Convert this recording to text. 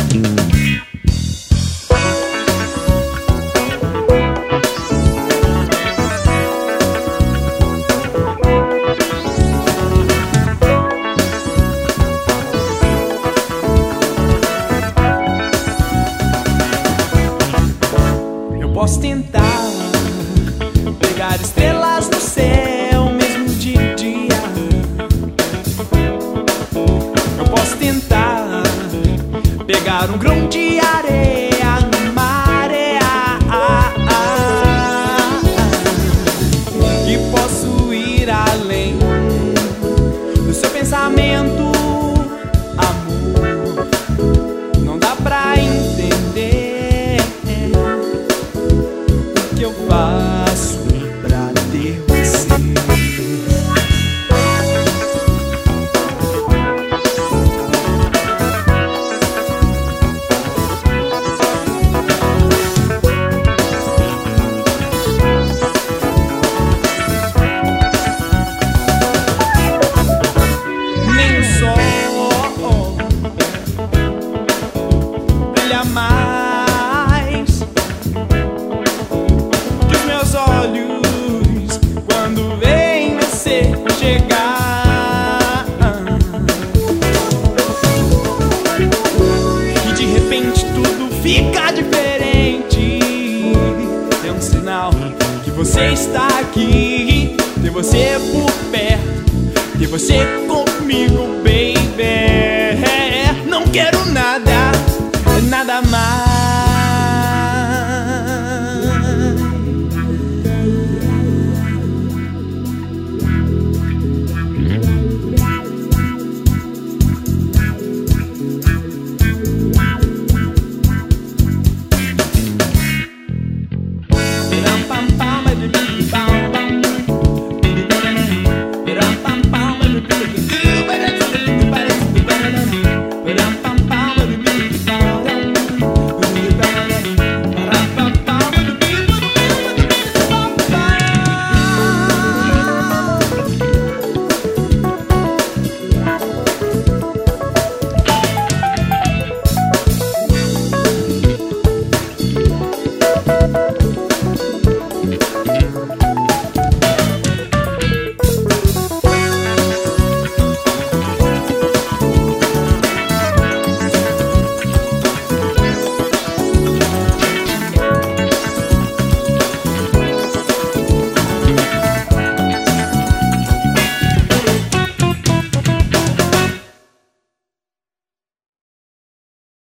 Posso tentar pegar estrelas no céu mesmo de dia. Eu posso tentar pegar um grão de areia numa areia, e posso ir além do seu pensamento, amor. Não dá pra entender o que eu faço pra ter você. Nem o sol brilha mais que os meus olhos quando vem você chegar. E de repente tudo fica diferente. É um sinal que você está aqui. Ter você por perto, ter você comigo, baby. Não quero nada